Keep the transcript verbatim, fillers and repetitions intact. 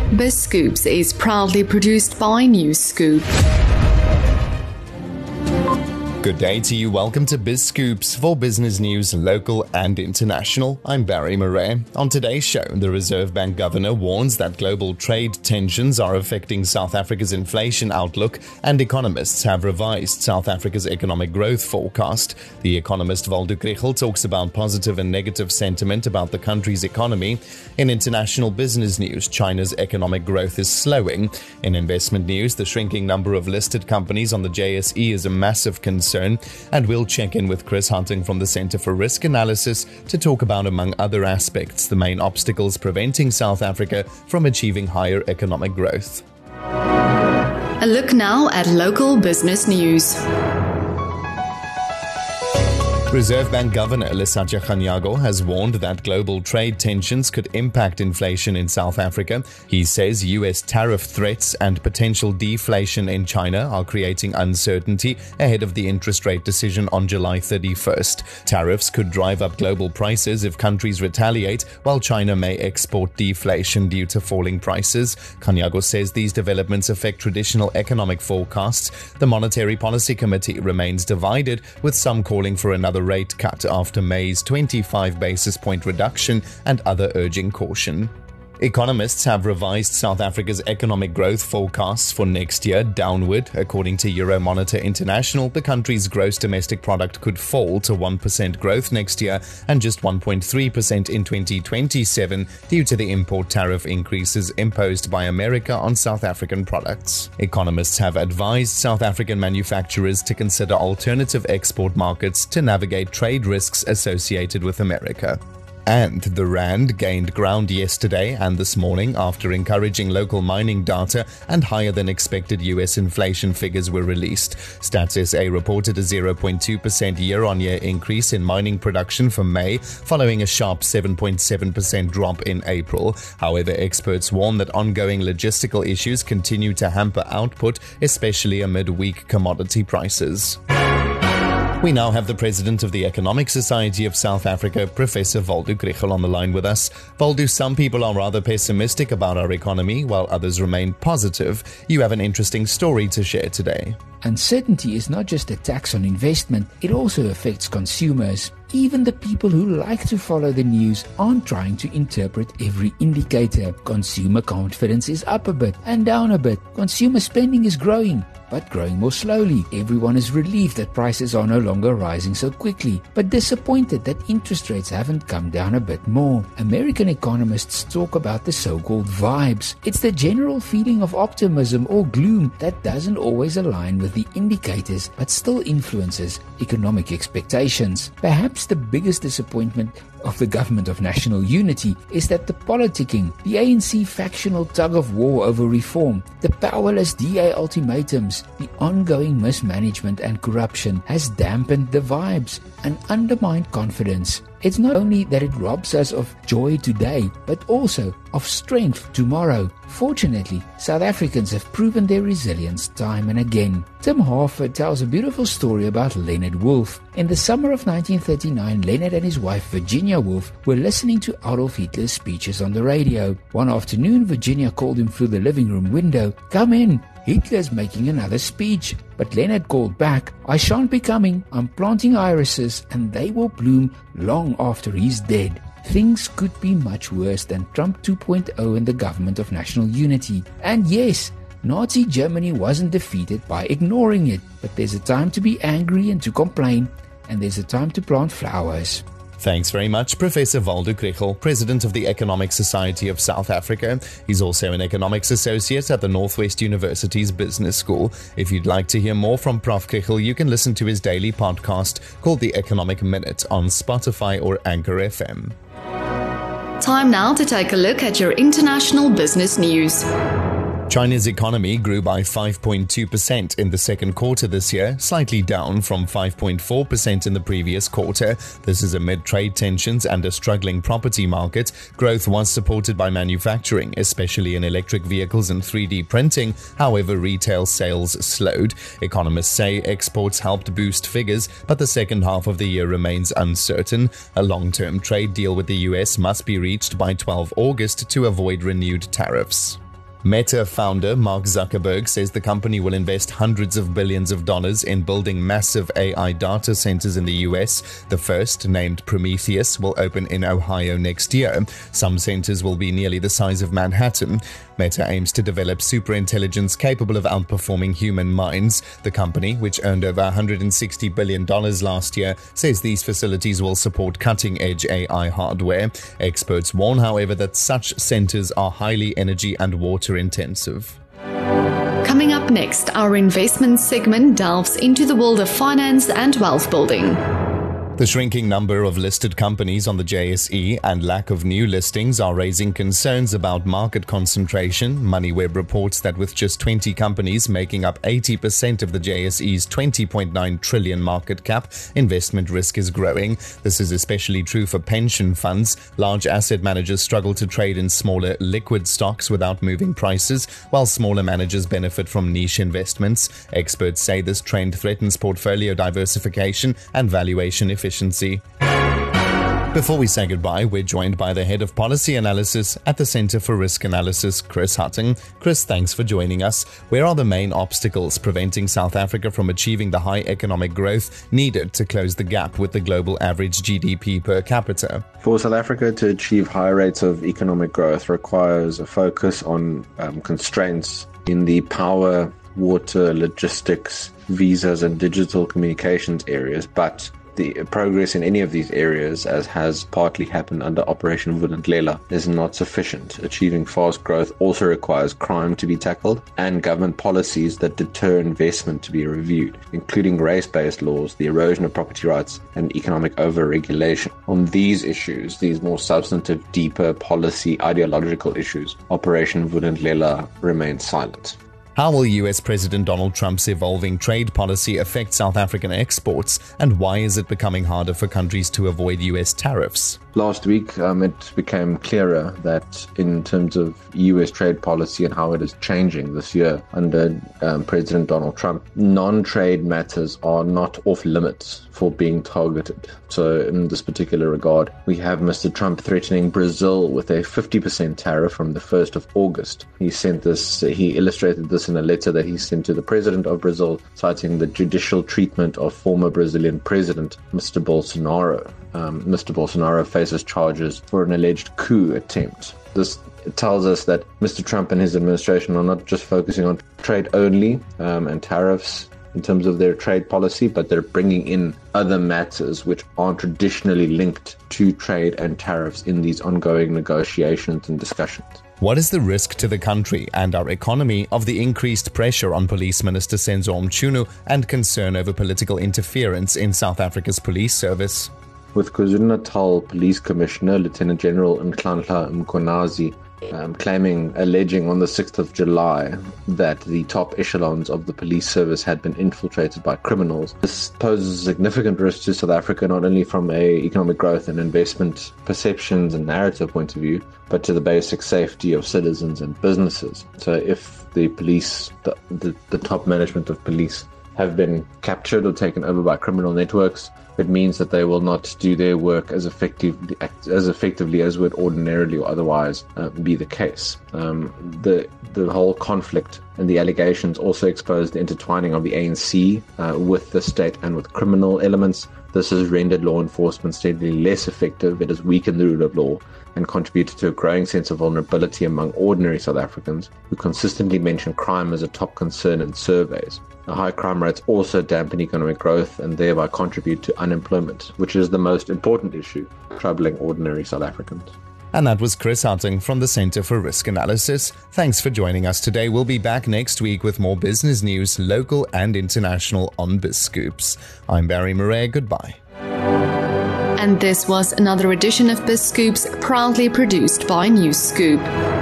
BizScoops is proudly produced by NewsScoop. Good day to you. Welcome to BizScoops for business news, local and international. I'm Barry Murray. On today's show, the Reserve Bank governor warns that global trade tensions are affecting South Africa's inflation outlook, and economists have revised South Africa's economic growth forecast. The economist Waldo Krugell talks about positive and negative sentiment about the country's economy. In international business news, China's economic growth is slowing. In investment news, the shrinking number of listed companies on the J S E is a massive concern. And we'll check in with Chris Hunting from the Centre for Risk Analysis to talk about, among other aspects, the main obstacles preventing South Africa from achieving higher economic growth. A look now at local business news. Reserve Bank Governor Lesetja Kganyago has warned that global trade tensions could impact inflation in South Africa. He says U S tariff threats and potential deflation in China are creating uncertainty ahead of the interest rate decision on July thirty-first. Tariffs could drive up global prices if countries retaliate, while China may export deflation due to falling prices. Kganyago says these developments affect traditional economic forecasts. The Monetary Policy Committee remains divided, with some calling for another rate cut after May's twenty-five basis point reduction and other urging caution. Economists have revised South Africa's economic growth forecasts for next year downward. According to Euromonitor International, the country's gross domestic product could fall to one percent growth next year and just one point three percent in twenty twenty-seven due to the import tariff increases imposed by America on South African products. Economists have advised South African manufacturers to consider alternative export markets to navigate trade risks associated with America. And the rand gained ground yesterday and this morning after encouraging local mining data and higher than expected U S inflation figures were released. Stats S A reported a zero point two percent year-on-year increase in mining production for May, following a sharp seven point seven percent drop in April. However, experts warn that ongoing logistical issues continue to hamper output, especially amid weak commodity prices. We now have the president of the Economic Society of South Africa, Professor Waldo Krugell, on the line with us. Waldo, some people are rather pessimistic about our economy, while others remain positive. You have an interesting story to share today. Uncertainty is not just a tax on investment, it also affects consumers. Even the people who like to follow the news aren't trying to interpret every indicator. Consumer confidence is up a bit and down a bit. Consumer spending is growing, but growing more slowly. Everyone is relieved that prices are no longer rising so quickly, but disappointed that interest rates haven't come down a bit more. American economists talk about the so-called vibes. It's the general feeling of optimism or gloom that doesn't always align with the indicators, but still influences economic expectations. Perhaps the biggest disappointment of the Government of National Unity is that the politicking, the A N C factional tug of war over reform, the powerless D A ultimatums, the ongoing mismanagement and corruption has dampened the vibes and undermined confidence. It's not only that it robs us of joy today, but also of strength tomorrow. Fortunately, South Africans have proven their resilience time and again. Tim Harford tells a beautiful story about Leonard Woolf. In the summer of nineteen thirty-nine, Leonard and his wife Virginia Woolf were listening to Adolf Hitler's speeches on the radio. One afternoon, Virginia called him through the living room window. "Come in, Hitler's making another speech." But Leonard called back, "I shan't be coming. I'm planting irises and they will bloom long after he's dead." Things could be much worse than Trump two point oh in the Government of National Unity. And yes, Nazi Germany wasn't defeated by ignoring it. But there's a time to be angry and to complain, and there's a time to plant flowers. Thanks very much, Professor Waldo Krugell, President of the Economic Society of South Africa. He's also an economics associate at the Northwest University's Business School. If you'd like to hear more from Professor Krugell, you can listen to his daily podcast called The Economic Minute on Spotify or Anchor F M. Time now to take a look at your international business news. China's economy grew by five point two percent in the second quarter this year, slightly down from five point four percent in the previous quarter. This is amid trade tensions and a struggling property market. Growth was supported by manufacturing, especially in electric vehicles and three D printing. However, retail sales slowed. Economists say exports helped boost figures, but the second half of the year remains uncertain. A long-term trade deal with the U S must be reached by the twelfth of August to avoid renewed tariffs. Meta founder Mark Zuckerberg says the company will invest hundreds of billions of dollars in building massive A I data centers in the U S. The first, named Prometheus, will open in Ohio next year. Some centers will be nearly the size of Manhattan. Meta aims to develop superintelligence capable of outperforming human minds. The company, which earned over one hundred sixty billion dollars last year, says these facilities will support cutting-edge A I hardware. Experts warn, however, that such centers are highly energy and water intensive. Coming up next, our investment segment delves into the world of finance and wealth building. The shrinking number of listed companies on the J S E and lack of new listings are raising concerns about market concentration. MoneyWeb reports that with just twenty companies making up eighty percent of the J S E's twenty point nine trillion market cap, investment risk is growing. This is especially true for pension funds. Large asset managers struggle to trade in smaller liquid stocks without moving prices, while smaller managers benefit from niche investments. Experts say this trend threatens portfolio diversification and valuation efficiency. Efficiency. Before we say goodbye, we're joined by the Head of Policy Analysis at the Center for Risk Analysis, Chris Hutting. Chris, thanks for joining us. Where are the main obstacles preventing South Africa from achieving the high economic growth needed to close the gap with the global average G D P per capita? For South Africa to achieve high rates of economic growth requires a focus on um, constraints in the power, water, logistics, visas, and digital communications areas, but the progress in any of these areas, as has partly happened under Operation Vulindlela, is not sufficient. Achieving fast growth also requires crime to be tackled and government policies that deter investment to be reviewed, including race-based laws, the erosion of property rights, and economic over-regulation. On these issues, these more substantive, deeper policy, ideological issues, Operation Vulindlela remains silent. How will U S President Donald Trump's evolving trade policy affect South African exports, and why is it becoming harder for countries to avoid U S tariffs? Last week, um, it became clearer that in terms of U S trade policy and how it is changing this year under um, President Donald Trump, non-trade matters are not off limits for being targeted. So in this particular regard, we have Mister Trump threatening Brazil with a fifty percent tariff from the first of August. He sent this, he illustrated this in a letter that he sent to the president of Brazil, citing the judicial treatment of former Brazilian president, Mister Bolsonaro. Um, Mister Bolsonaro faces charges for an alleged coup attempt. This tells us that Mister Trump and his administration are not just focusing on trade only um, and tariffs in terms of their trade policy, but they're bringing in other matters which aren't traditionally linked to trade and tariffs in these ongoing negotiations and discussions. What is the risk to the country and our economy of the increased pressure on Police Minister Senzo Mchunu and concern over political interference in South Africa's police service? With KwaZulu-Natal Police Commissioner Lieutenant General Nhlanhla Mkhwanazi um, claiming, alleging on the sixth of July that the top echelons of the police service had been infiltrated by criminals. This poses a significant risk to South Africa, not only from a economic growth and investment perceptions and narrative point of view, but to the basic safety of citizens and businesses. So if the police, the, the, the top management of police have been captured or taken over by criminal networks, it means that they will not do their work as effectively as effectively as would ordinarily or otherwise uh, be the case. Um, the the whole conflict and the allegations also expose the intertwining of the A N C uh, with the state and with criminal elements. This has rendered law enforcement steadily less effective. It has weakened the rule of law and contributed to a growing sense of vulnerability among ordinary South Africans who consistently mention crime as a top concern in surveys. The high crime rates also dampen economic growth and thereby contribute to unemployment, which is the most important issue troubling ordinary South Africans. And that was Chris Hutting from the Center for Risk Analysis. Thanks for joining us today. We'll be back next week with more business news, local and international, on BizScoops. I'm Barry Murray. Goodbye. And this was another edition of BizScoops, proudly produced by NewsScoop.